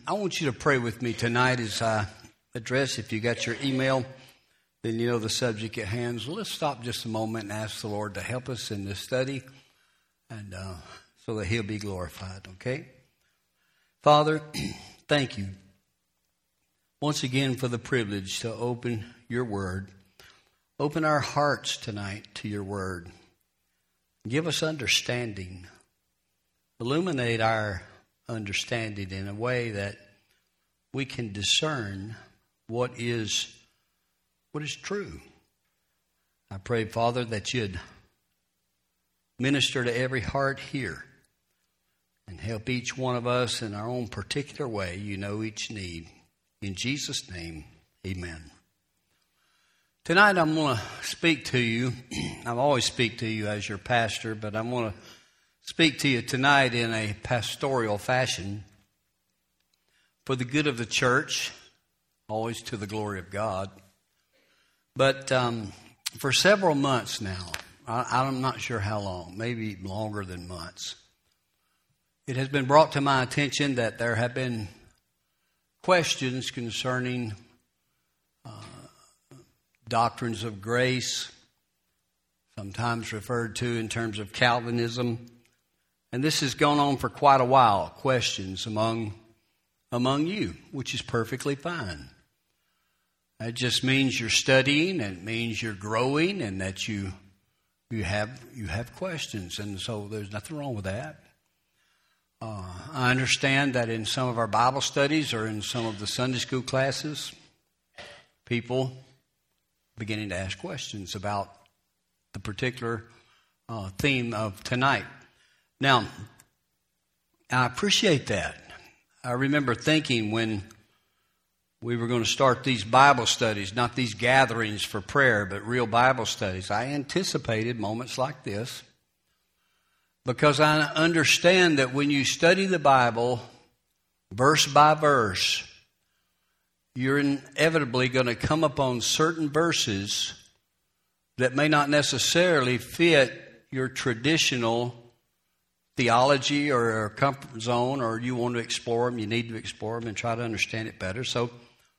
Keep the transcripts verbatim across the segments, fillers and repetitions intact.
I want you to pray with me tonight as I address. If you got your email, then you know the subject at hand. So let's stop just a moment and ask the Lord to help us in this study, and uh, so that He'll be glorified, okay? Father, thank you once again for the privilege to open your word. Open our hearts tonight to your word. Give us understanding. Illuminate our understanding in a way that we can discern what is what is true. I pray, Father, that you'd minister to every heart here and help each one of us in our own particular way. You know each need. In Jesus' name, amen. Tonight I'm going to speak to you. I always speak to you as your pastor, but I'm going to speak to you tonight in a pastoral fashion for the good of the church, always to the glory of God. But um, for several months now, I, I'm not sure how long, maybe longer than months, it has been brought to my attention that there have been questions concerning uh, doctrines of grace, sometimes referred to in terms of Calvinism. And this has gone on for quite a while, questions among among you, which is perfectly fine. That just means you're studying, and it means you're growing, and that you you have you have questions, and so there's nothing wrong with that. Uh, I understand that in some of our Bible studies or in some of the Sunday school classes, people beginning to ask questions about the particular uh, theme of tonight. Now, I appreciate that. I remember thinking when we were going to start these Bible studies, not these gatherings for prayer, but real Bible studies, I anticipated moments like this because I understand that when you study the Bible verse by verse, you're inevitably going to come upon certain verses that may not necessarily fit your traditional theology or a comfort zone, or you want to explore them, you need to explore them and try to understand it better. So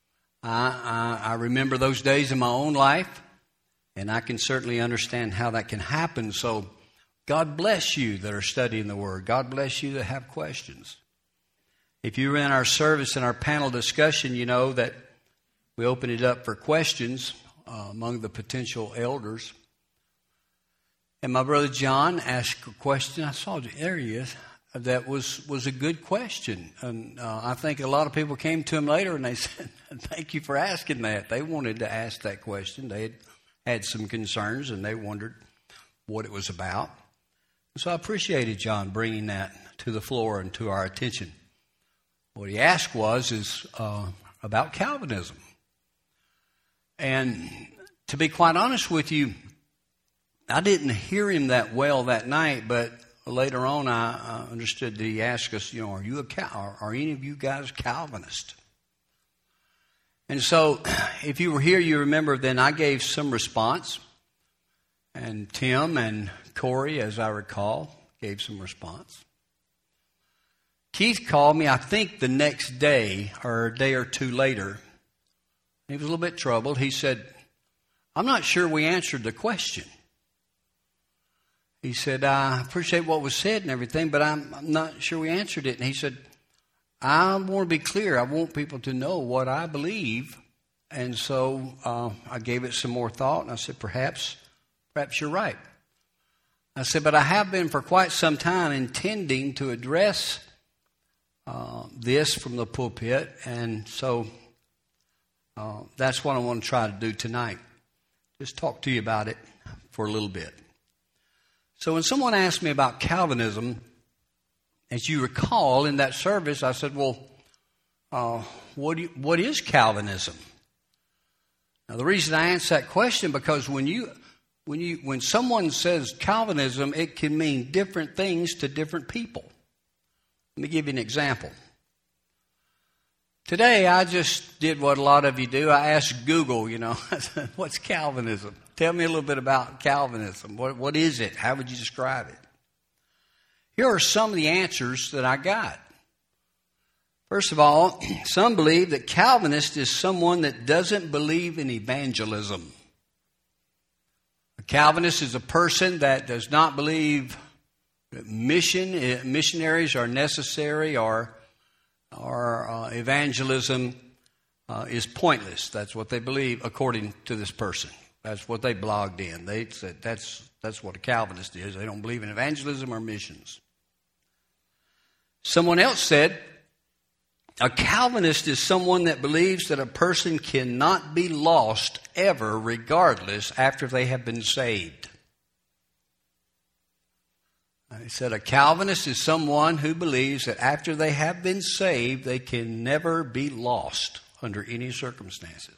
I, I, I remember those days in my own life, and I can certainly understand how that can happen. So God bless you that are studying the Word. God bless you that have questions. If you were in our service in our panel discussion, you know that we opened it up for questions uh, among the potential elders. And my brother John asked a question. I saw there he is. That was, was a good question. And uh, I think a lot of people came to him later and they said, thank you for asking that. They wanted to ask that question. They had had some concerns and they wondered what it was about. So I appreciated John bringing that to the floor and to our attention. What he asked was is uh, about Calvinism. And to be quite honest with you, I didn't hear him that well that night, but later on I uh, understood that he asked us, you know, are you a Cal- are any of you guys Calvinist? And so if you were here, you remember then I gave some response. And Tim and Corey, as I recall, gave some response. Keith called me, I think, the next day or a day or two later. He was a little bit troubled. He said, I'm not sure we answered the question. He said, I appreciate what was said and everything, but I'm, I'm not sure we answered it. And he said, I want to be clear. I want people to know what I believe. And so uh, I gave it some more thought, and I said, perhaps, perhaps you're right. I said, but I have been for quite some time intending to address uh, this from the pulpit, and so uh, that's what I want to try to do tonight. Just talk to you about it for a little bit. So when someone asked me about Calvinism, as you recall in that service, I said, well, uh, what, do you, what is Calvinism? Now, the reason I answer that question, because when you when you when someone says Calvinism, it can mean different things to different people. Let me give you an example. Today, I just did what a lot of you do. I asked Google, you know, what's Calvinism? Tell me a little bit about Calvinism. What, what is it? How would you describe it? Here are some of the answers that I got. First of all, some believe that Calvinist is someone that doesn't believe in evangelism. A Calvinist is a person that does not believe that mission missionaries are necessary or, or uh, evangelism uh, is pointless. That's what they believe, according to this person. That's what they blogged in. They said that's that's what a Calvinist is. They don't believe in evangelism or missions. Someone else said, a Calvinist is someone that believes that a person cannot be lost ever, regardless, after they have been saved. He said a Calvinist is someone who believes that after they have been saved, they can never be lost under any circumstances.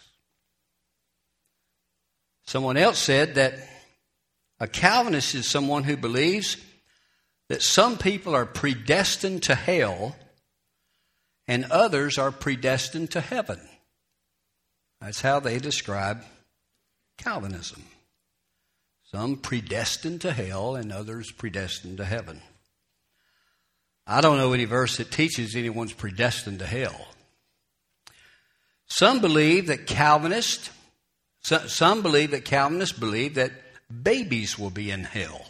Someone else said that a Calvinist is someone who believes that some people are predestined to hell and others are predestined to heaven. That's how they describe Calvinism. Some predestined to hell and others predestined to heaven. I don't know any verse that teaches anyone's predestined to hell. Some believe that Calvinists, some believe that Calvinists believe that babies will be in hell.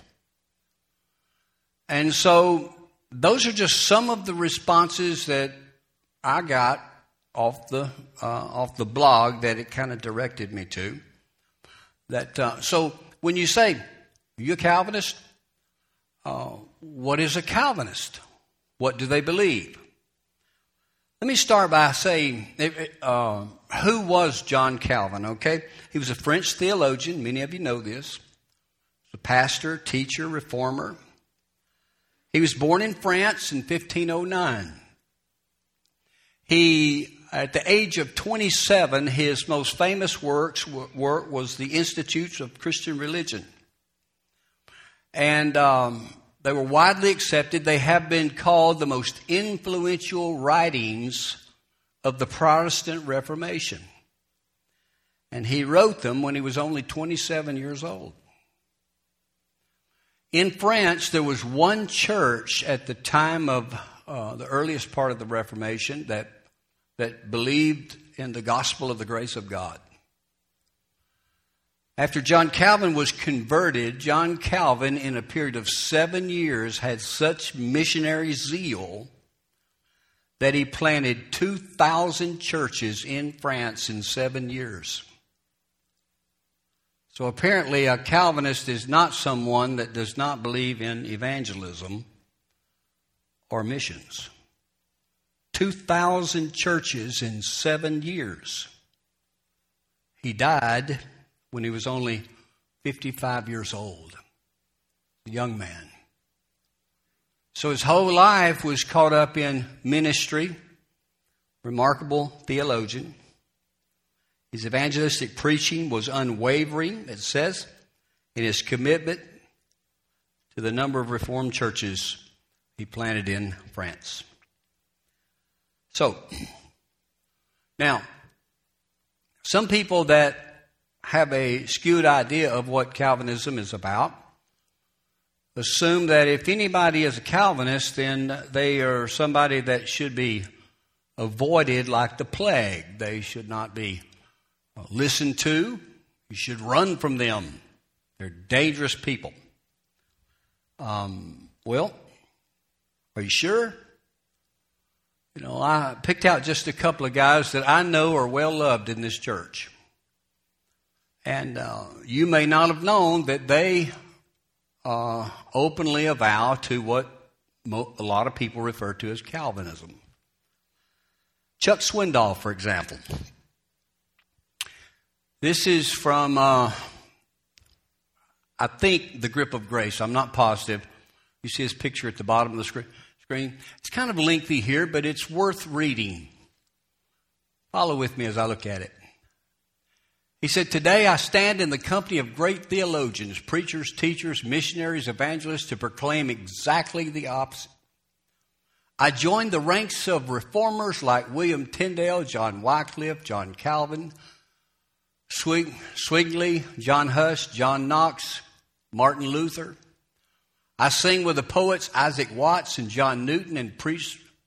And so those are just some of the responses that I got off the uh, off the blog that it kind of directed me to. That uh, so when you say, are you a Calvinist? Uh, what is a Calvinist? What do they believe? Let me start by saying, uh, who was John Calvin, okay? He was a French theologian. Many of you know this. He was a pastor, teacher, reformer. He was born in France in fifteen oh nine. He, at the age of twenty-seven, his most famous works work was the Institutes of Christian Religion. And um, they were widely accepted. They have been called the most influential writings of the Protestant Reformation. And he wrote them when he was only twenty-seven years old. In France, there was one church at the time of uh, the earliest part of the Reformation that that believed in the gospel of the grace of God. After John Calvin was converted, John Calvin, in a period of seven years, had such missionary zeal that he planted two thousand churches in France in seven years. So apparently a Calvinist is not someone that does not believe in evangelism or missions. two thousand churches in seven years. He died when he was only fifty-five years old, a young man. So his whole life was caught up in ministry, remarkable theologian. His evangelistic preaching was unwavering, it says, in his commitment to the number of Reformed churches he planted in France. So, now, some people that have a skewed idea of what Calvinism is about assume that if anybody is a Calvinist, then they are somebody that should be avoided like the plague. They should not be listened to. You should run from them. They're dangerous people. Um, well, are you sure? You know, I picked out just a couple of guys that I know are well loved in this church. And uh, you may not have known that they uh, openly avow to what mo- a lot of people refer to as Calvinism. Chuck Swindoll, for example. This is from, uh, I think, The Grip of Grace. I'm not positive. You see his picture at the bottom of the screen. Screen. It's kind of lengthy here, but it's worth reading. Follow with me as I look at it. He said, "Today I stand in the company of great theologians, preachers, teachers, missionaries, evangelists to proclaim exactly the opposite. I joined the ranks of reformers like William Tyndale, John Wycliffe, John Calvin, Swig- Swigley, John Huss, John Knox, Martin Luther. I sing with the poets Isaac Watts and John Newton and preach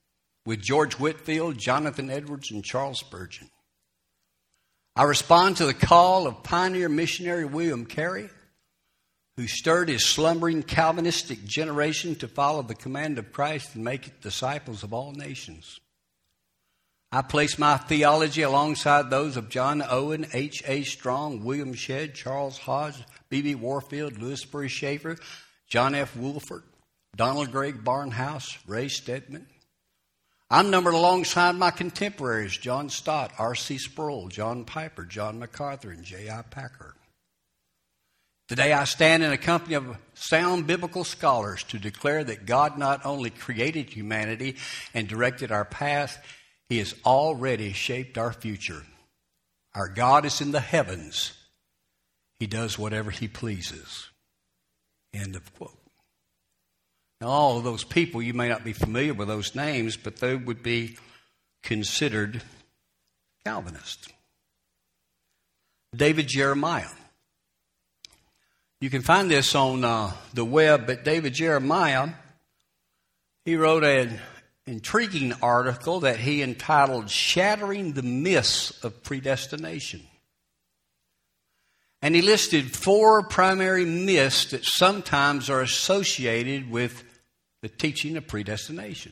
with George Whitefield, Jonathan Edwards, and Charles Spurgeon. I respond to the call of pioneer missionary William Carey, who stirred his slumbering Calvinistic generation to follow the command of Christ and make it disciples of all nations. I place my theology alongside those of John Owen, H A Strong, William Shedd, Charles Hodge, B B Warfield, Louis Sperry Schaeffer, John F. Wolford, Donald Gregg Barnhouse, Ray Stedman. I'm numbered alongside my contemporaries, John Stott, R C Sproul, John Piper, John MacArthur, and J I Packer. Today I stand in a company of sound biblical scholars to declare that God not only created humanity and directed our path, He has already shaped our future. Our God is in the heavens. He does whatever He pleases. End of quote. Now, all of those people, you may not be familiar with those names, but they would be considered Calvinists. David Jeremiah. You can find this on uh, the web, but David Jeremiah, he wrote an intriguing article that he entitled Shattering the Myths of Predestination. And he listed four primary myths that sometimes are associated with the teaching of predestination.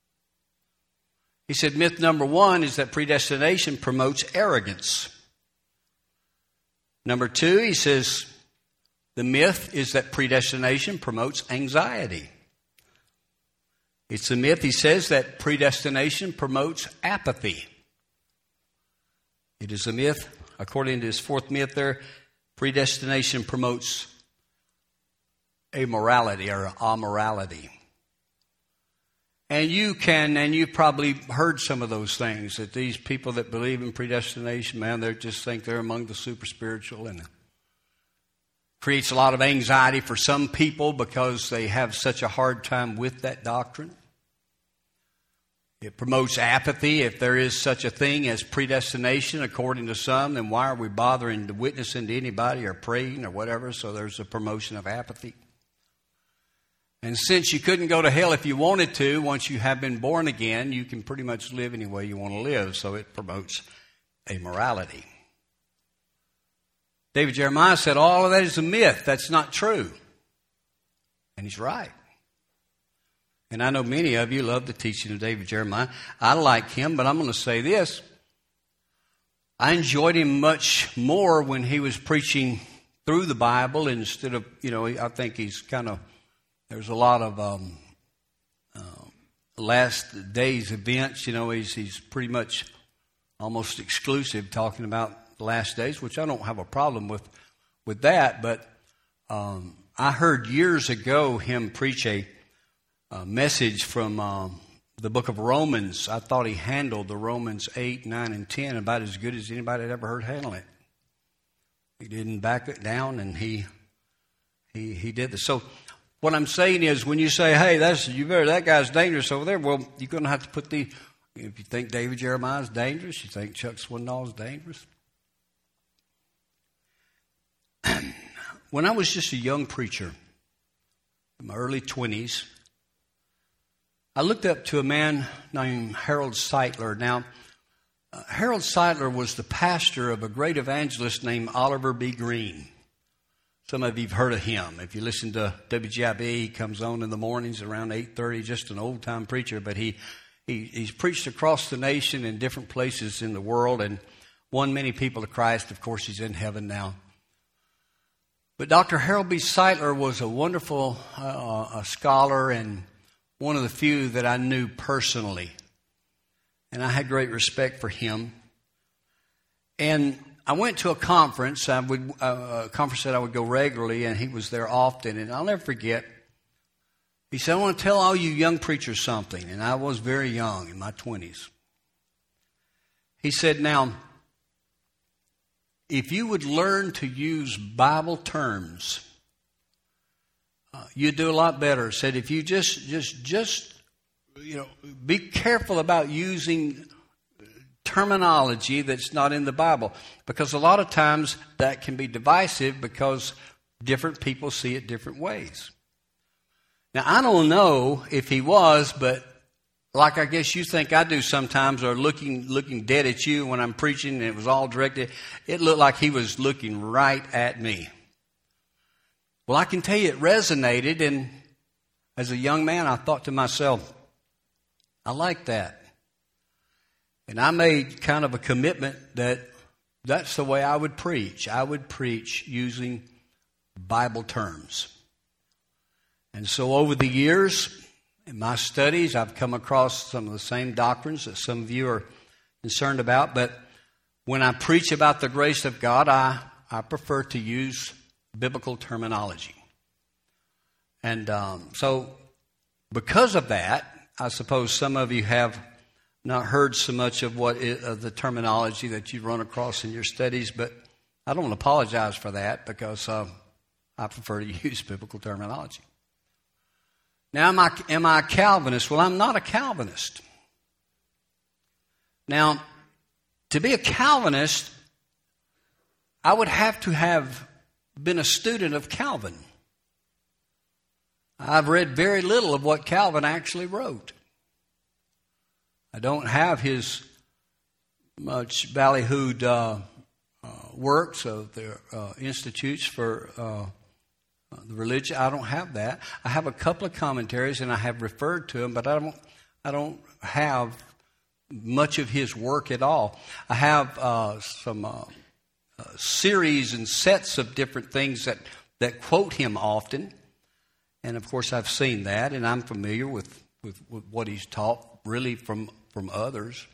He said myth number one is that predestination promotes arrogance. Number two, he says the myth is that predestination promotes anxiety. It's a myth, he says, that predestination promotes apathy. It is a myth, according to his fourth myth there, predestination promotes amorality or amorality. And you can, and you've probably heard some of those things, that these people that believe in predestination, man, they just think they're among the super spiritual, and it creates a lot of anxiety for some people because they have such a hard time with that doctrine. It promotes apathy. If there is such a thing as predestination, according to some, then why are we bothering to witnessing to anybody or praying or whatever? So there's a promotion of apathy. And since you couldn't go to hell if you wanted to, once you have been born again, you can pretty much live any way you want to live. So it promotes amorality. David Jeremiah said all of that is a myth. That's not true. And he's right. And I know many of you love the teaching of David Jeremiah. I like him, but I'm going to say this. I enjoyed him much more when he was preaching through the Bible instead of, you know, I think he's kind of, there's a lot of um, uh, last days events. You know, he's, he's pretty much almost exclusive talking about the last days, which I don't have a problem with, with that. But um, I heard years ago him preach a A message from um, the book of Romans. I thought he handled the Romans eight, nine, and ten about as good as anybody had ever heard handle it. He didn't back it down, and he he he did this. So what I'm saying is, when you say, "Hey, that's you better that guy's dangerous over there," well, you're going to have to put the. If you think David Jeremiah is dangerous, you think Chuck Swindoll is dangerous. When I was just a young preacher, in my early twenties, I looked up to a man named Harold Sightler. Now, uh, Harold Sightler was the pastor of a great evangelist named Oliver B. Green. Some of you have heard of him. If you listen to W G I B, he comes on in the mornings around eight thirty, just an old-time preacher. But he, he he's preached across the nation in different places in the world and won many people to Christ. Of course, he's in heaven now. But Doctor Harold B. Sightler was a wonderful uh, a scholar and one of the few that I knew personally. And I had great respect for him. And I went to a conference, I would, uh, a conference that I would go regularly, and he was there often. And I'll never forget, he said, "I want to tell all you young preachers something." And I was very young, in my twenties. He said, "Now, if you would learn to use Bible terms, Uh, you'd do a lot better." Said if you just, just, just, you know, be careful about using terminology that's not in the Bible, because a lot of times that can be divisive because different people see it different ways. Now, I don't know if he was, but like I guess you think I do sometimes, or looking looking dead at you when I'm preaching and it was all directed. It looked like he was looking right at me. Well, I can tell you it resonated, and as a young man, I thought to myself, I like that. And I made kind of a commitment that that's the way I would preach. I would preach using Bible terms. And so over the years, in my studies, I've come across some of the same doctrines that some of you are concerned about. But when I preach about the grace of God, I, I prefer to use biblical terminology. And um, so because of that, I suppose some of you have not heard so much of what it, of the terminology that you run across in your studies. But I don't apologize for that, because uh, I prefer to use biblical terminology. Now, am I, am I a Calvinist? Well, I'm not a Calvinist. Now, to be a Calvinist, I would have to have been a student of Calvin. I've read very little of what Calvin actually wrote. I don't have his much ballyhooed uh, uh, works of the uh, Institutes for uh, the Religion. I don't have that. I have a couple of commentaries, and I have referred to them, but I don't. I don't have much of his work at all. I have uh, some uh, uh, series and sets of different things that, that quote him often, and of course I've seen that, and I'm familiar with, with, with what he's taught, really from from others.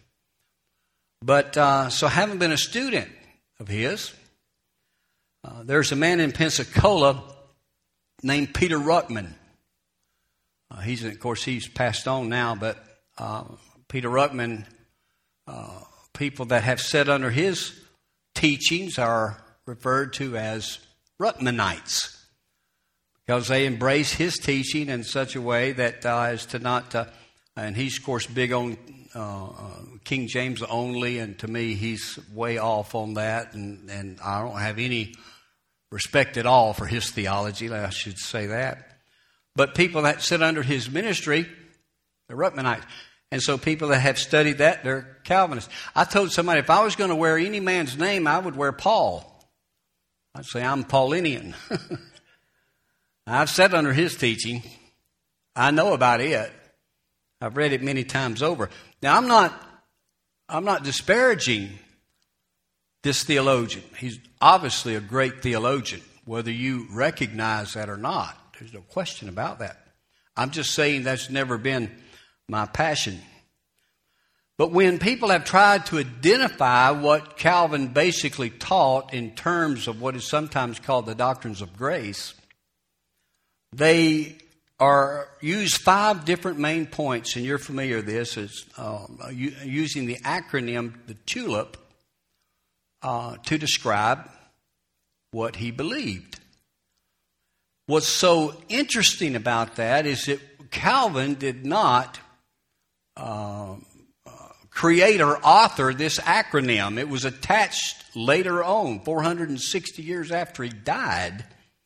But uh, so I haven't been a student of his. Uh, there's a man in Pensacola named Peter Ruckman. Uh, he's, of course, he's passed on now, but uh, Peter Ruckman, uh, people that have sat under his teachings are referred to as Ruckmanites, because they embrace his teaching in such a way that uh, as to not, uh, and he's, of course, big on uh, uh, King James only, and to me, he's way off on that, and, and I don't have any respect at all for his theology, I should say that. But people that sit under his ministry, they're Ruckmanites. And so people that have studied that, they're Calvinists. I told somebody if I was going to wear any man's name, I would wear Paul. I'd say I'm Paulinian. I've sat under his teaching. I know about it. I've read it many times over. Now, I'm not, I'm not disparaging this theologian. He's obviously a great theologian, whether you recognize that or not. There's no question about that. I'm just saying that's never been my passion. But when people have tried to identify what Calvin basically taught in terms of what is sometimes called the doctrines of grace, they are use five different main points, and you're familiar with this, as um, using the acronym, the TULIP, Uh, to describe what he believed. What's so interesting about that is that Calvin did not uh, uh, create or author this acronym. It was attached later on, four hundred sixty years after he died,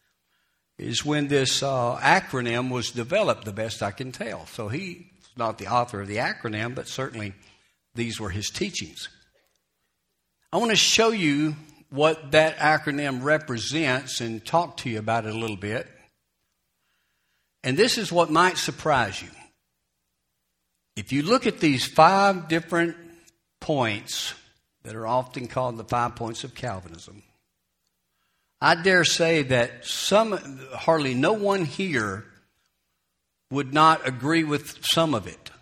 is when this uh, acronym was developed, the best I can tell. So he's not the author of the acronym, but certainly these were his teachings. I want to show you what that acronym represents and talk to you about it a little bit. And this is what might surprise you. If you look at these five different points that are often called the five points of Calvinism, I dare say that some, hardly no one here would not agree with some of it.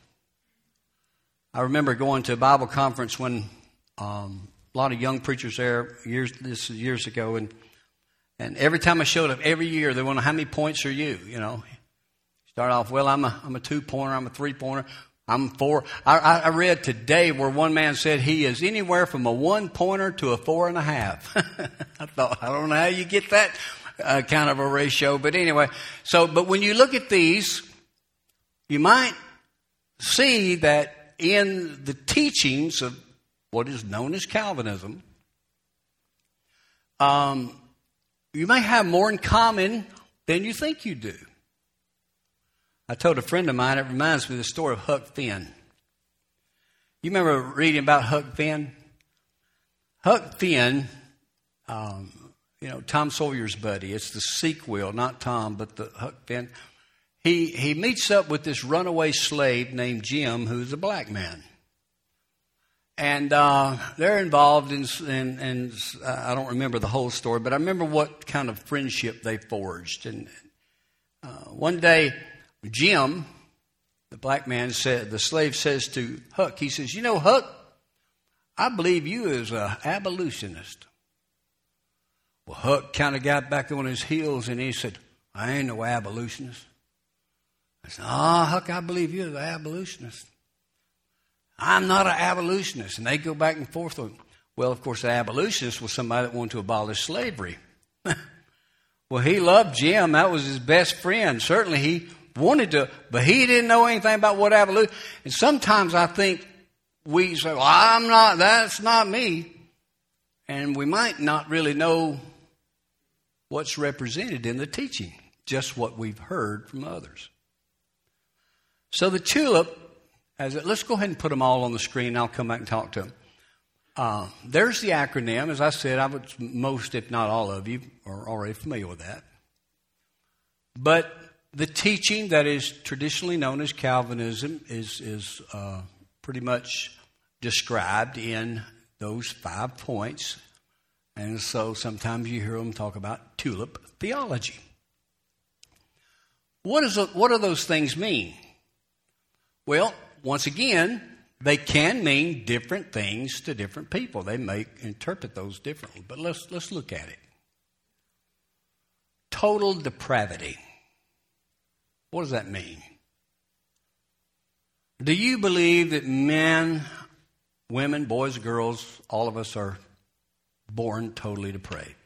I remember going to a Bible conference when um, a lot of young preachers there years this is years ago, and and every time I showed up, every year they want to know, how many points are you? You know, start off, well, I'm a I'm a two pointer, I'm a three pointer, I'm four. I, I read today where one man said he is anywhere from a one pointer to a four and a half. I thought, I don't know how you get that uh, kind of a ratio, but anyway. So, but when you look at these, you might see that in the teachings of what is known as Calvinism, um, you may have more in common than you think you do. I told a friend of mine, it reminds me of the story of Huck Finn. You remember reading about Huck Finn? Huck Finn, um, you know, Tom Sawyer's buddy. It's the sequel, not Tom, but the Huck Finn. He he meets up with this runaway slave named Jim, who's a black man. And uh, they're involved in, in, in uh, I don't remember the whole story, but I remember what kind of friendship they forged. And uh, one day, Jim, the black man, said, the slave says to Huck, he says, you know, Huck, I believe you is an abolitionist. Well, Huck kind of got back on his heels and he said, I ain't no abolitionist. I said, oh, Huck, I believe you're an abolitionist. I'm not an abolitionist. And they go back and forth. Well, of course, an abolitionist was somebody that wanted to abolish slavery. Well, he loved Jim. That was his best friend. Certainly he wanted to, but he didn't know anything about what abolition. And sometimes I think we say, well, I'm not, that's not me. And we might not really know what's represented in the teaching, just what we've heard from others. So the TULIP, as it, let's go ahead and put them all on the screen, and I'll come back and talk to them. Uh, there's the acronym. As I said, I would, most, if not all of you, are already familiar with that. But the teaching that is traditionally known as Calvinism is, is uh, pretty much described in those five points. And so sometimes you hear them talk about TULIP theology. What, is a, what do those things mean? Well, once again, they can mean different things to different people. They may interpret those differently. But let's, let's look at it. Total depravity. What does that mean? Do you believe that men, women, boys, girls, all of us are born totally depraved?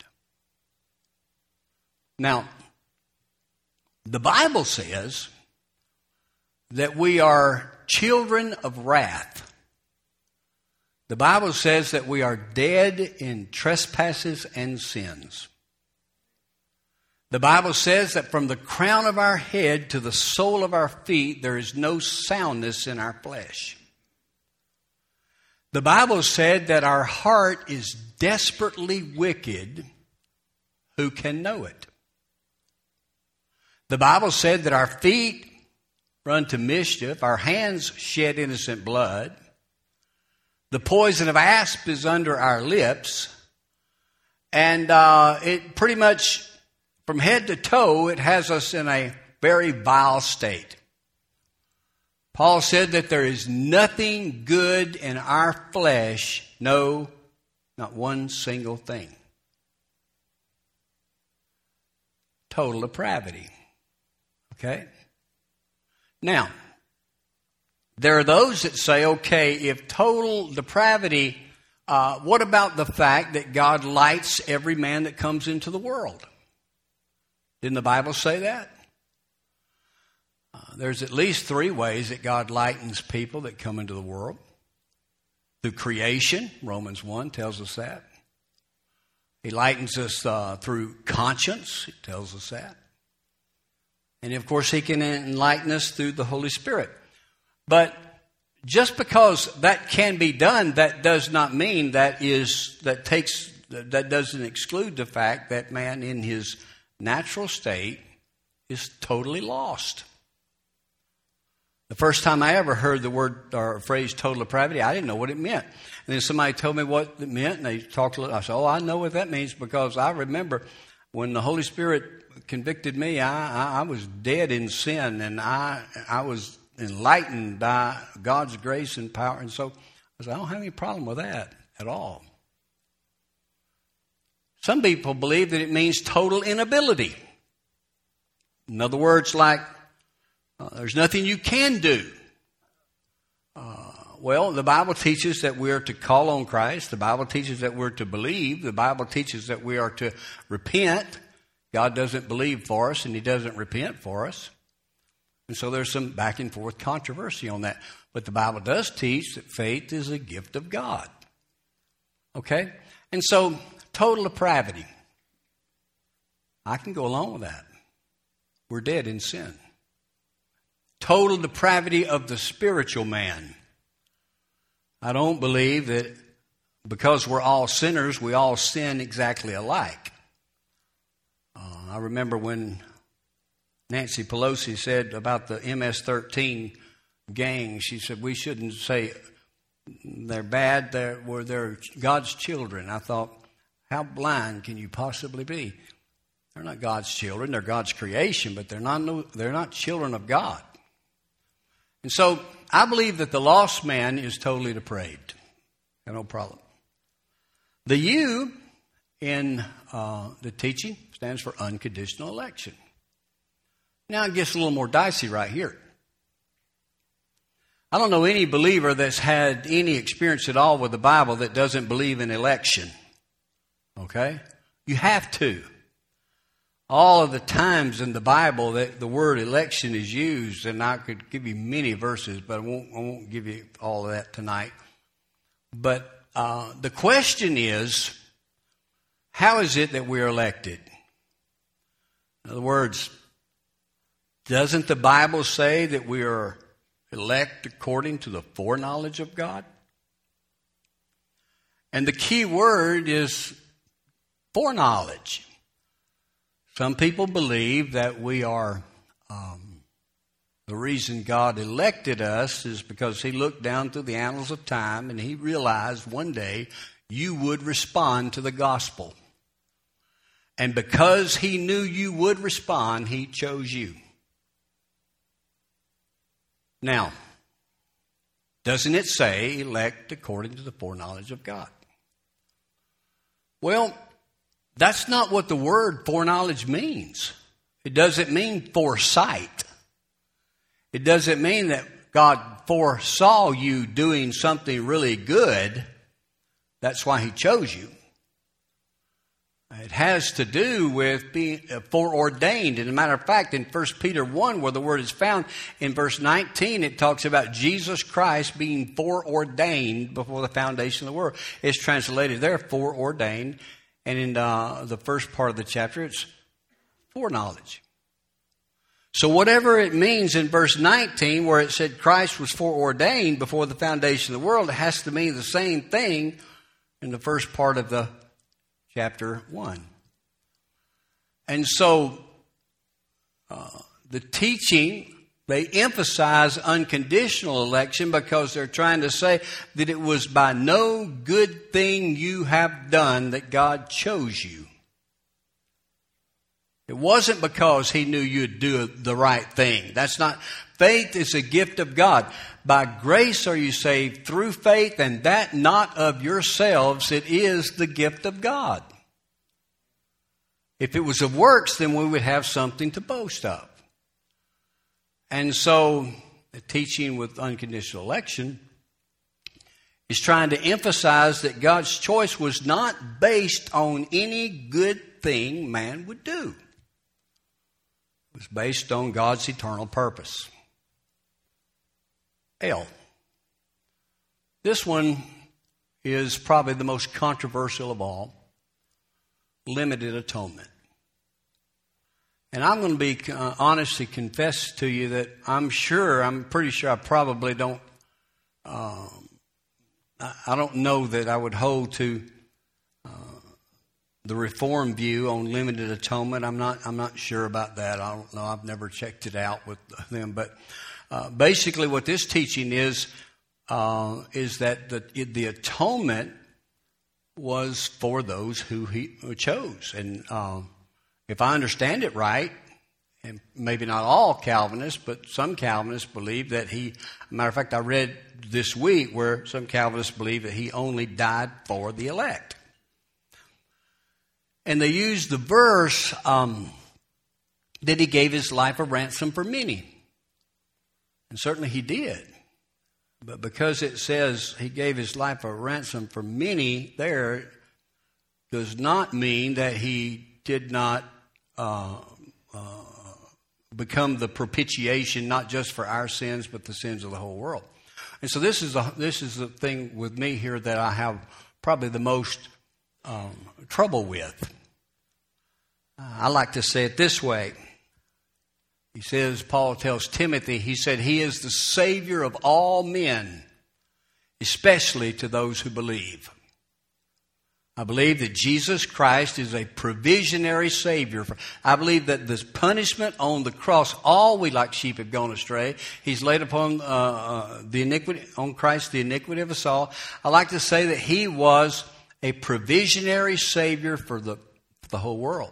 Now, the Bible says that we are children of wrath. The Bible says that we are dead in trespasses and sins. The Bible says that from the crown of our head to the sole of our feet, there is no soundness in our flesh. The Bible said that our heart is desperately wicked. Who can know it? The Bible said that our feet run to mischief, our hands shed innocent blood, the poison of asp is under our lips, and uh, it pretty much, from head to toe, it has us in a very vile state. Paul said that there is nothing good in our flesh, no, not one single thing. Total depravity. Okay? Now, there are those that say, okay, if total depravity, uh, what about the fact that God lights every man that comes into the world? Didn't the Bible say that? Uh, there's at least three ways that God lightens people that come into the world. Through creation, Romans one tells us that. He lightens us uh, through conscience, it tells us that. And of course, He can enlighten us through the Holy Spirit. But just because that can be done, that does not mean that is that takes that doesn't exclude the fact that man in his natural state is totally lost. The first time I ever heard the word or phrase total depravity, I didn't know what it meant. And then somebody told me what it meant, and they talked a little. I said, oh, I know what that means, because I remember when the Holy Spirit convicted me, I, I, I was dead in sin, and I I was enlightened by God's grace and power. And so I said, I don't have any problem with that at all. Some people believe that it means total inability. In other words, like, uh, there's nothing you can do. Uh, well, the Bible teaches that we are to call on Christ. The Bible teaches that we're to believe. The Bible teaches that we are to repent. God doesn't believe for us, and He doesn't repent for us. And so there's some back and forth controversy on that. But the Bible does teach that faith is a gift of God. Okay? And so, total depravity. I can go along with that. We're dead in sin. Total depravity of the spiritual man. I don't believe that because we're all sinners, we all sin exactly alike. Uh, I remember when Nancy Pelosi said about the M S thirteen gang, she said we shouldn't say they're bad, they're, well, they're God's children. I thought, how blind can you possibly be? They're not God's children, they're God's creation, but they're not, they're not children of God. And so I believe that the lost man is totally depraved. Got no problem. The U in uh, the teaching stands for unconditional election. Now it gets a little more dicey right here. I don't know any believer that's had any experience at all with the Bible that doesn't believe in election. Okay? You have to. All of the times in the Bible that the word election is used, and I could give you many verses, but I won't, I won't give you all of that tonight. But uh, the question is, how is it that we're elected? In other words, doesn't the Bible say that we are elect according to the foreknowledge of God? And the key word is foreknowledge. Some people believe that we are, um, the reason God elected us is because He looked down through the annals of time and He realized one day you would respond to the gospel. And because He knew you would respond, He chose you. Now, doesn't it say elect according to the foreknowledge of God? Well, that's not what the word foreknowledge means. It doesn't mean foresight. It doesn't mean that God foresaw you doing something really good. That's why He chose you. It has to do with being foreordained. And as a matter of fact, in First Peter one, where the word is found, in verse nineteen, it talks about Jesus Christ being foreordained before the foundation of the world. It's translated there, foreordained. And in uh, the first part of the chapter, it's foreknowledge. So whatever it means in verse nineteen, where it said Christ was foreordained before the foundation of the world, it has to mean the same thing in the first part of the chapter one. And so uh, the teaching, they emphasize unconditional election because they're trying to say that it was by no good thing you have done that God chose you. It wasn't because He knew you'd do the right thing. That's not. Faith is a gift of God. By grace are you saved through faith, and that not of yourselves. It is the gift of God. If it was of works, then we would have something to boast of. And so the teaching with unconditional election is trying to emphasize that God's choice was not based on any good thing man would do. It was based on God's eternal purpose. L. This one is probably the most controversial of all. Limited atonement. And I'm going to be uh, honestly confess to you that I'm sure, I'm pretty sure I probably don't, uh, I, I don't know that I would hold to uh, the Reformed view on limited atonement. I'm not, I'm not sure about that. I don't know. I've never checked it out with them. But uh, basically what this teaching is, uh, is that the, the atonement was for those who He chose. And uh, if I understand it right, and maybe not all Calvinists, but some Calvinists believe that He, matter of fact, I read this week where some Calvinists believe that He only died for the elect. And they use the verse um, that He gave His life a ransom for many. And certainly He did. But because it says He gave His life a ransom for many there, does not mean that He did not uh, uh, become the propitiation, not just for our sins, but the sins of the whole world. And so this is the, this is the thing with me here that I have probably the most um, trouble with. I like to say it this way. He says, Paul tells Timothy, he said, He is the Savior of all men. especially to those who believe. I believe that Jesus Christ is a provisionary Savior. I believe that this punishment on the cross, all we like sheep have gone astray. He's laid upon uh, uh, the iniquity on Christ the iniquity of us all. I like to say that He was a provisionary Savior for the for the whole world.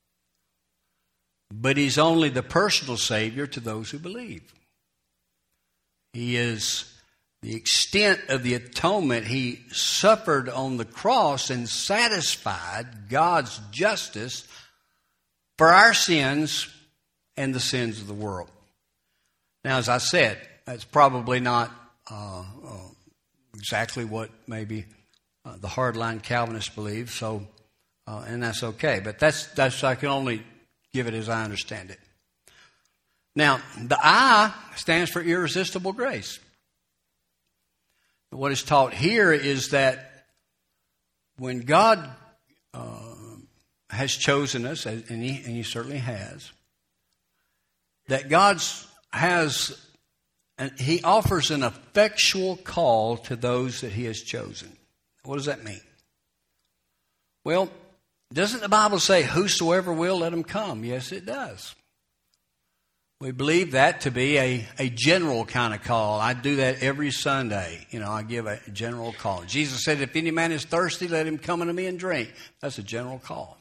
But He's only the personal Savior to those who believe. He is the extent of the atonement. He suffered on the cross and satisfied God's justice for our sins and the sins of the world. Now, as I said, that's probably not uh, uh, exactly what maybe uh, the hardline Calvinists believe, so uh, and that's okay. But that's that's I can only give it as I understand it. Now, the I stands for irresistible grace. What is taught here is that when God uh, has chosen us, and he, and he certainly has, that God has, and He offers an effectual call to those that He has chosen. What does that mean? Well, doesn't the Bible say, whosoever will, let him come? Yes, it does. We believe that to be a, a general kind of call. I do that every Sunday. You know, I give a general call. Jesus said, if any man is thirsty, let him come unto me and drink. That's a general call.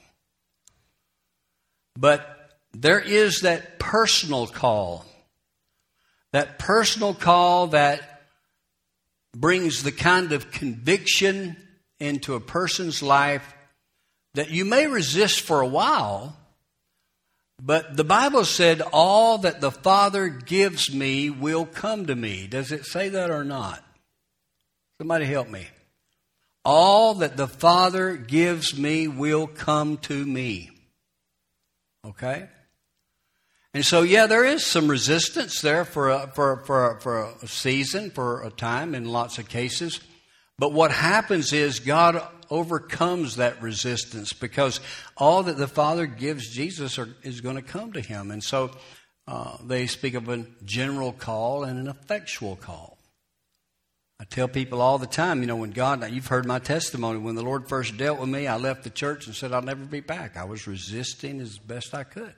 But there is that personal call. That personal call that brings the kind of conviction into a person's life that you may resist for a while. But the Bible said, all that the Father gives me will come to me. Does it say that or not? Somebody help me. All that the Father gives me will come to me. Okay? And so, yeah, there is some resistance there for a, for, for, for a season, for a time in lots of cases. But what happens is God overcomes that resistance because all that the Father gives Jesus are, is going to come to Him. And so uh, they speak of a general call and an effectual call. I tell people all the time, you know, when God, you've heard my testimony, when the Lord first dealt with me, I left the church and said I'll never be back. I was resisting as best I could.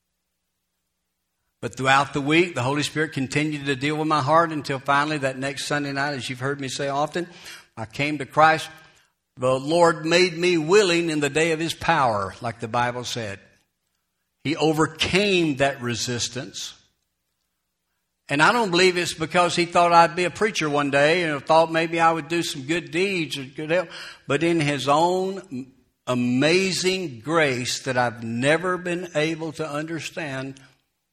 But throughout the week, the Holy Spirit continued to deal with my heart until finally that next Sunday night, as you've heard me say often, I came to Christ. The Lord made me willing in the day of His power, like the Bible said. He overcame that resistance. And I don't believe it's because He thought I'd be a preacher one day and thought maybe I would do some good deeds or good help. But in His own amazing grace that I've never been able to understand,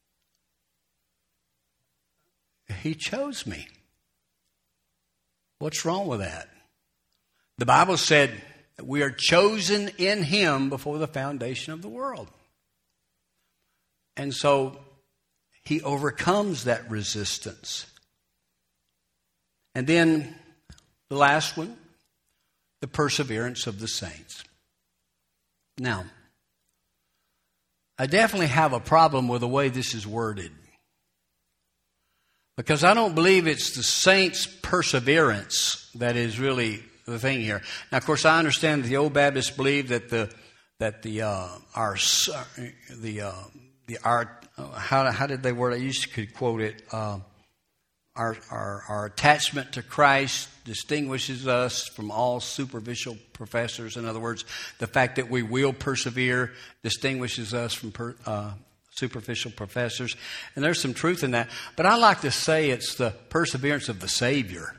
He chose me. What's wrong with that? The Bible said that we are chosen in Him before the foundation of the world. And so He overcomes that resistance. And then the last one, the perseverance of the saints. Now, I definitely have a problem with the way this is worded. Because I don't believe it's the saints' perseverance that is really the thing here. Now, of course, I understand that the old Baptists believe that the that the uh, our the uh, the our how how did they word it? I used to could quote it. Uh, our our our attachment to Christ distinguishes us from all superficial professors. In other words, the fact that we will persevere distinguishes us from per, uh, superficial professors. And there's some truth in that. But I like to say it's the perseverance of the Savior.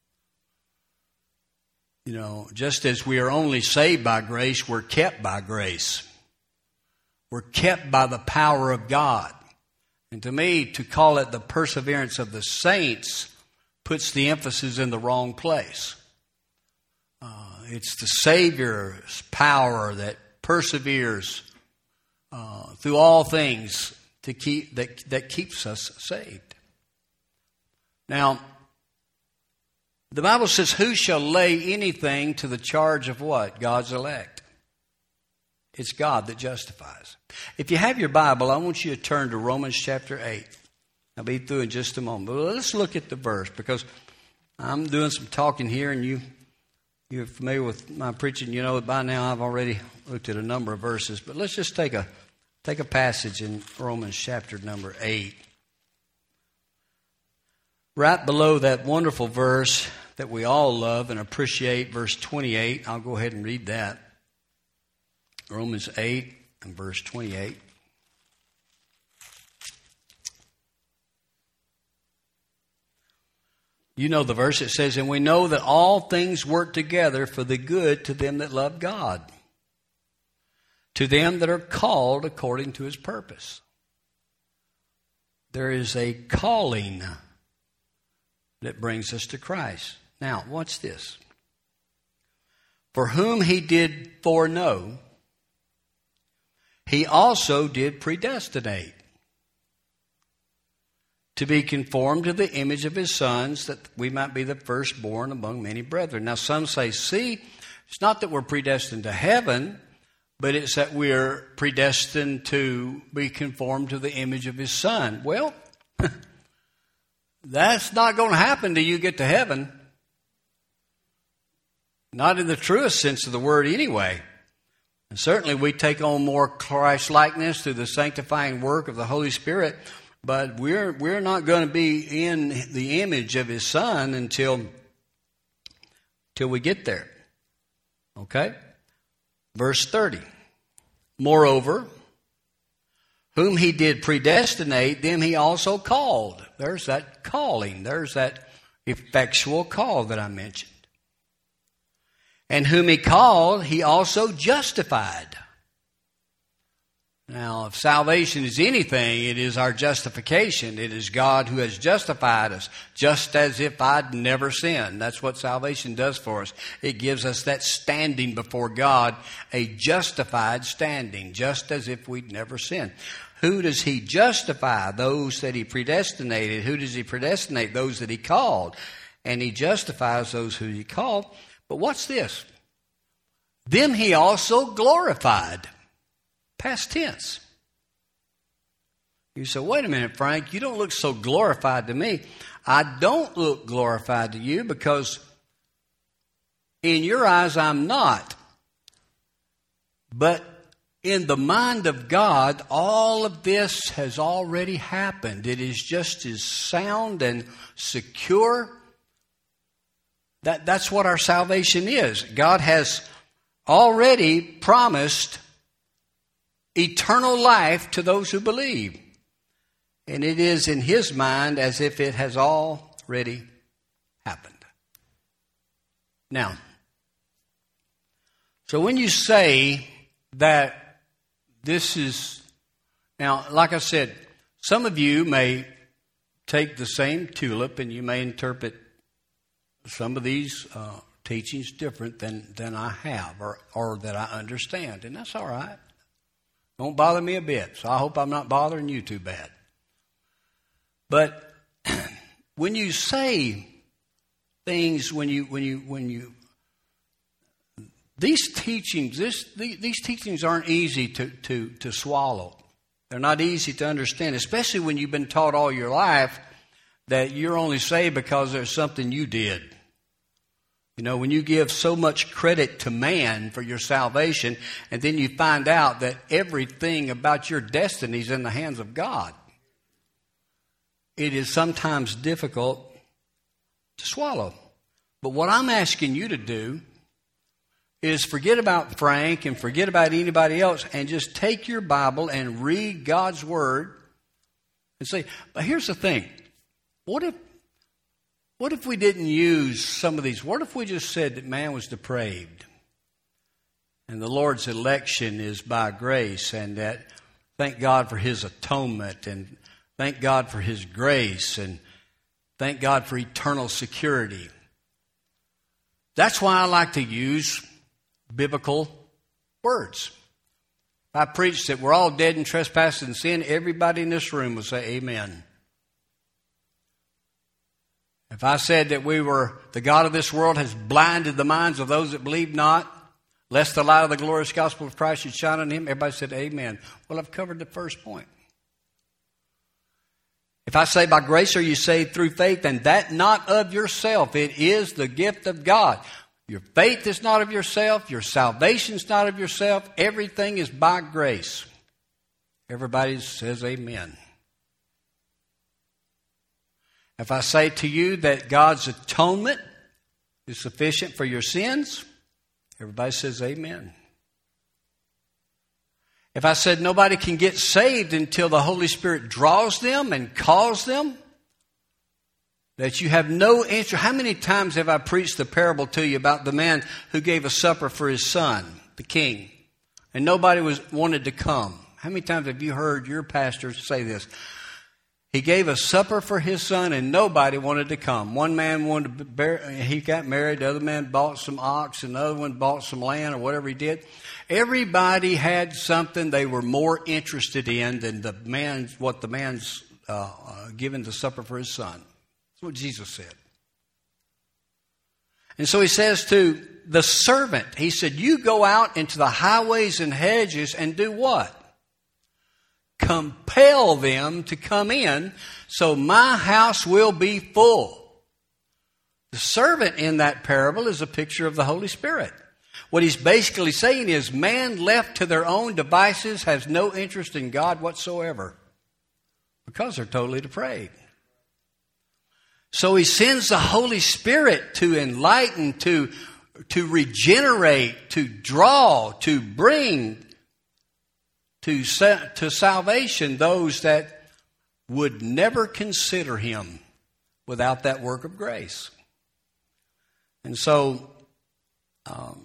You know, just as we are only saved by grace, we're kept by grace. We're kept by the power of God. And to me, to call it the perseverance of the saints puts the emphasis in the wrong place. Uh, it's the Savior's power that perseveres uh, through all things to keep that that keeps us saved. Now, the Bible says, who shall lay anything to the charge of what? God's elect. It's God that justifies. If you have your Bible, I want you to turn to Romans chapter eight. I'll be through in just a moment. But let's look at the verse because I'm doing some talking here, and you, you're familiar with my preaching. You know that by now I've already looked at a number of verses. But let's just take a take a passage in Romans chapter number eight. Right below that wonderful verse that we all love and appreciate, verse twenty-eight. I'll go ahead and read that. Romans eight and verse twenty-eight. You know the verse. It says, "And we know that all things work together for the good to them that love God, to them that are called according to His purpose." There is a calling that brings us to Christ. Now, watch this. "For whom He did foreknow, He also did predestinate, to be conformed to the image of His sons, that we might be the firstborn among many brethren." Now some say, see, it's not that we're predestined to heaven, but it's that we're predestined to be conformed to the image of His Son. Well, that's not going to happen till you get to heaven. Not in the truest sense of the word anyway. And certainly we take on more Christ-likeness through the sanctifying work of the Holy Spirit. But we're we're not going to be in the image of His Son until, till we get there. Okay? Verse thirty. "Moreover, whom He did predestinate, them He also called." There's that calling. There's that effectual call that I mentioned. "And whom He called, He also justified." Now, if salvation is anything, it is our justification. It is God who has justified us, just as if I'd never sinned. That's what salvation does for us. It gives us that standing before God, a justified standing, just as if we'd never sinned. Who does He justify? Those that He predestinated. Who does He predestinate? Those that He called. And He justifies those who He called. But what's this? Them He also glorified. Past tense. You say, wait a minute, Frank, you don't look so glorified to me. I don't look glorified to you because in your eyes I'm not. But in the mind of God, all of this has already happened. It is just as sound and secure. That, that's what our salvation is. God has already promised eternal life to those who believe. And it is in His mind as if it has already happened. Now, so when you say that this is, now, like I said, some of you may take the same tulip and you may interpret some of these uh, teachings different than, than I have or, or that I understand. And that's all right. Don't bother me a bit, so I hope I'm not bothering you too bad. But when you say things, when you when you when you these teachings, this these teachings aren't easy to to to swallow. They're not easy to understand, especially when you've been taught all your life that you're only saved because there's something you did. You know, when you give so much credit to man for your salvation, and then you find out that everything about your destiny is in the hands of God, it is sometimes difficult to swallow. But what I'm asking you to do is forget about Frank and forget about anybody else and just take your Bible and read God's Word and say, but here's the thing. What if What if we didn't use some of these? What if we just said that man was depraved and the Lord's election is by grace, and that thank God for His atonement, and thank God for His grace, and thank God for eternal security. That's why I like to use biblical words. If I preached that we're all dead in trespasses and sin, everybody in this room will say amen. If I said that we were, the God of this world has blinded the minds of those that believe not, lest the light of the glorious gospel of Christ should shine on him, everybody said amen. Well, I've covered the first point. If I say by grace are you saved through faith, and that not of yourself, it is the gift of God. Your faith is not of yourself. Your salvation is not of yourself. Everything is by grace. Everybody says amen. If I say to you that God's atonement is sufficient for your sins, everybody says amen. If I said nobody can get saved until the Holy Spirit draws them and calls them, that you have no interest. How many times have I preached the parable to you about the man who gave a supper for his son, the king, and nobody was wanted to come? How many times have you heard your pastor say this? He gave a supper for his son and nobody wanted to come. One man wanted to bear, he got married. The other man bought some ox and the other one bought some land or whatever he did. Everybody had something they were more interested in than the man, what the man's uh, uh, given the supper for his son. That's what Jesus said. And so he says to the servant, he said, you go out into the highways and hedges and do what? Compel them to come in, so my house will be full. The servant in that parable is a picture of the Holy Spirit. What he's basically saying is man left to their own devices has no interest in God whatsoever because they're totally depraved. So he sends the Holy Spirit to enlighten, to, to regenerate, to draw, to bring To, to salvation those that would never consider him without that work of grace. And so, um,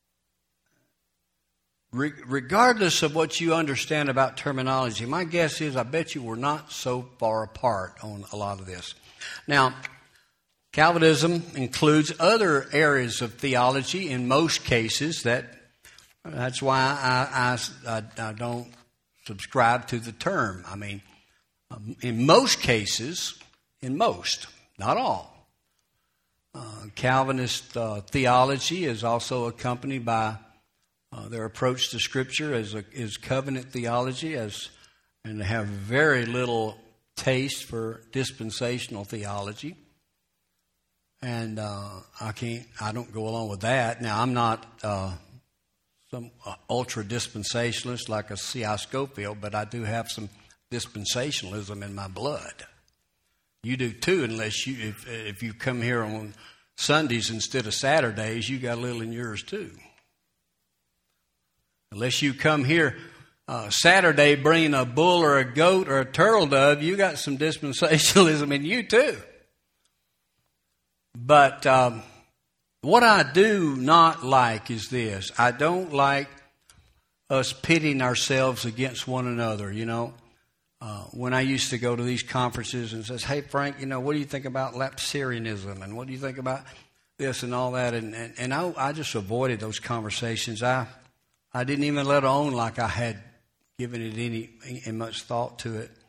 re- regardless of what you understand about terminology, my guess is I bet you we're not so far apart on a lot of this. Now, Calvinism includes other areas of theology in most cases that That's why I, I, I, I don't subscribe to the term. I mean, um, in most cases, in most, not all, uh, Calvinist uh, theology is also accompanied by uh, their approach to Scripture as a, is covenant theology, as and they have very little taste for dispensational theology. And uh, I can't, I don't go along with that. Now, I'm not Uh, some uh, ultra-dispensationalist like a C I Scofield, but I do have some dispensationalism in my blood. You do too, unless you, if, if you come here on Sundays instead of Saturdays, you got a little in yours too. Unless you come here uh, Saturday bringing a bull or a goat or a turtle dove, you got some dispensationalism in you too. But um, what I do not like is this. I don't like us pitting ourselves against one another, you know. Uh, when I used to go to these conferences and says, hey, Frank, you know, what do you think about Lapsarianism? And what do you think about this and all that? And, and, and I, I just avoided those conversations. I I didn't even let on like I had given it any, any much thought to it.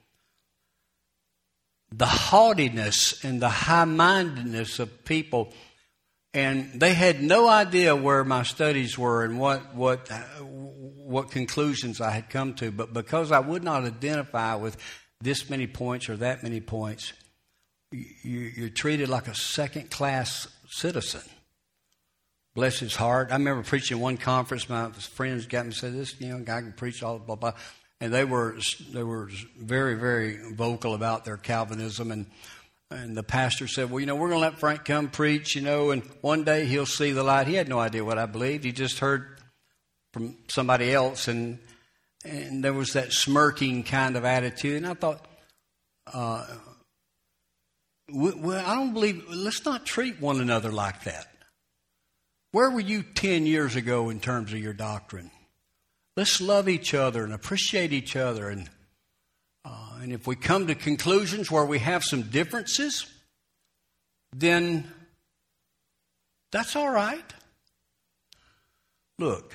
The haughtiness and the high-mindedness of people, and they had no idea where my studies were and what what what conclusions I had come to. But because I would not identify with this many points or that many points, you, you're treated like a second-class citizen. Bless his heart. I remember preaching one conference. My friends got me and said, "This, you know, guy can preach all blah blah," and they were they were very very vocal about their Calvinism. And And the pastor said, well, you know, we're going to let Frank come preach, you know, and one day he'll see the light. He had no idea what I believed. He just heard from somebody else, and and there was that smirking kind of attitude. And I thought, uh, well, I don't believe, let's not treat one another like that. Where were you ten years ago in terms of your doctrine? Let's love each other and appreciate each other. And Uh, and if we come to conclusions where we have some differences, then that's all right. Look,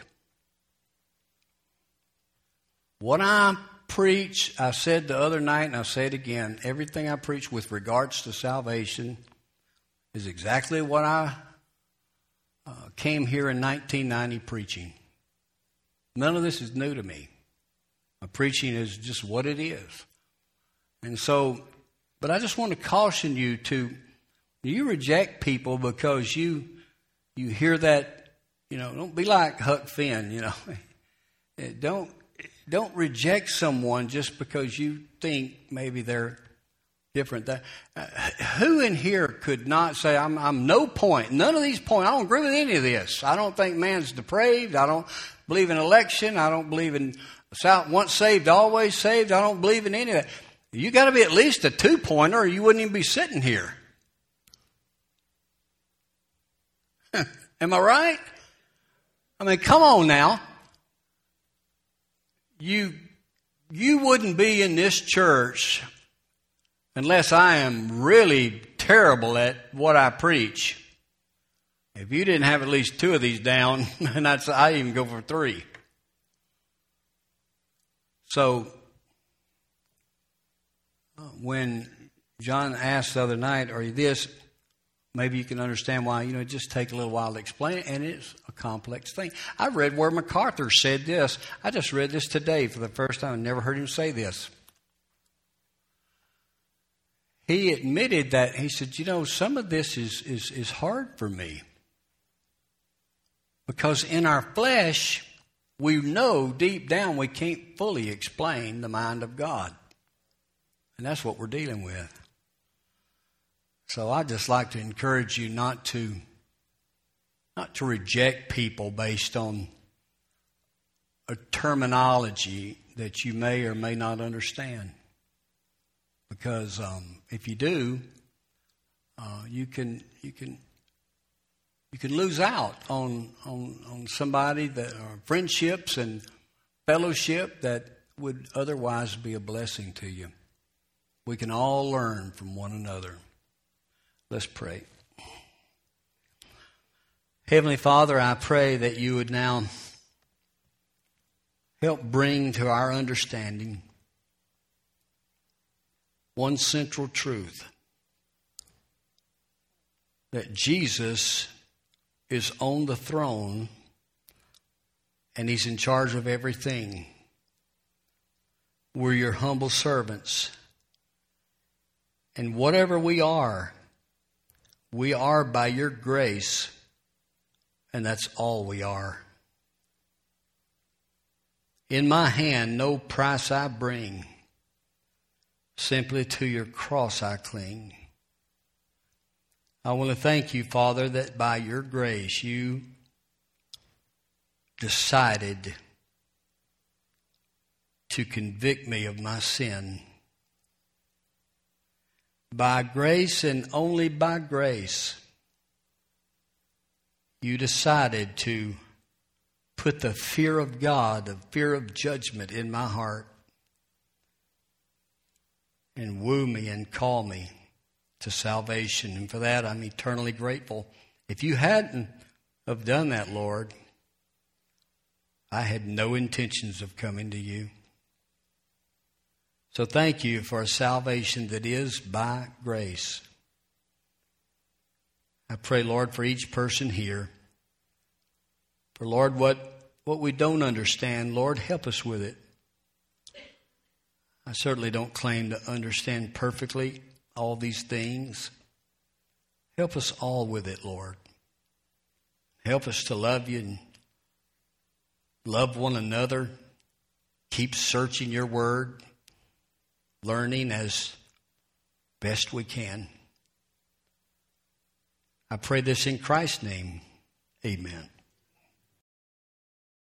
what I preach, I said the other night and I'll say it again, everything I preach with regards to salvation is exactly what I uh, came here in nineteen ninety preaching. None of this is new to me. My preaching is just what it is. And so But I just want to caution you to, you reject people because you you hear that, you know, don't be like Huck Finn, you know. Don't don't reject someone just because you think maybe they're different. That, uh, who in here could not say, I'm, I'm no point, none of these points, I don't agree with any of this. I don't think man's depraved. I don't believe in election. I don't believe in once saved, always saved. I don't believe in any of that. You got to be at least a two-pointer or you wouldn't even be sitting here. Am I right? I mean, come on now. You, you wouldn't be in this church unless I am really terrible at what I preach. If you didn't have at least two of these down, and I'd, I'd even go for three. So, when John asked the other night, are you this? Maybe you can understand why, you know, it just take a little while to explain it, and it's a complex thing. I read where MacArthur said this. I just read this today for the first time. I never heard him say this. He admitted that, he said, you know, some of this is, is, is hard for me. Because in our flesh, we know deep down we can't fully explain the mind of God. And that's what we're dealing with. So I'd just like to encourage you not to, not to reject people based on a terminology that you may or may not understand. Because um, if you do, uh, you can you can you can lose out on on on somebody that or friendships and fellowship that would otherwise be a blessing to you. We can all learn from one another. Let's pray. Heavenly Father, I pray that you would now help bring to our understanding one central truth, that Jesus is on the throne and he's in charge of everything. We're your humble servants. And whatever we are, we are by your grace, and that's all we are. In my hand, no price I bring. Simply to your cross I cling. I want to thank you, Father, that by your grace you decided to convict me of my sin. By grace and only by grace, you decided to put the fear of God, the fear of judgment in my heart, and woo me and call me to salvation. And for that, I'm eternally grateful. If you hadn't have done that, Lord, I had no intentions of coming to you. So thank you for a salvation that is by grace. I pray, Lord, for each person here. For, Lord, what, what we don't understand, Lord, help us with it. I certainly don't claim to understand perfectly all these things. Help us all with it, Lord. Help us to love you and love one another. Keep searching your word, learning as best we can. I pray this in Christ's name. Amen.